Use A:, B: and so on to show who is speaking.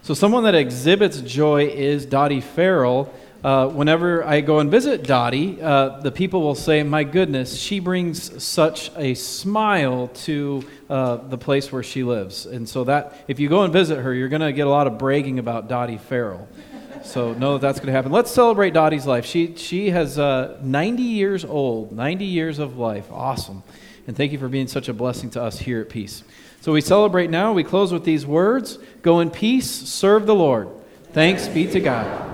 A: So someone that exhibits joy is Dottie Farrell. Whenever I go and visit Dottie, the people will say, my goodness, she brings such a smile to the place where she lives. And so that, if you go and visit her, you're going to get a lot of bragging about Dottie Farrell. So know that that's going to happen. Let's celebrate Dottie's life. She has 90 years old, 90 years of life. Awesome. And thank you for being such a blessing to us here at Peace. So we celebrate now. We close with these words. Go in peace, serve the Lord. Thanks be to God.